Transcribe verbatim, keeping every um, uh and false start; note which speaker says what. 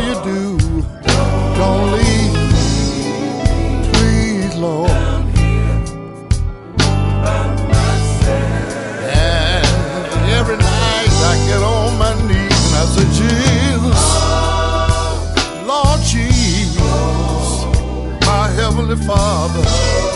Speaker 1: you do, don't leave me, please, Lord. And every night I get on my knees and I say, Jesus, Lord Jesus, my Heavenly Father,